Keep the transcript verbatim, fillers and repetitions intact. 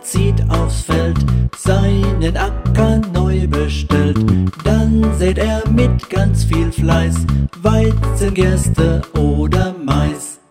zieht aufs Feld, seinen Acker neu bestellt. Dann sät er mit ganz viel Fleiß Weizen, Gerste oder Mais.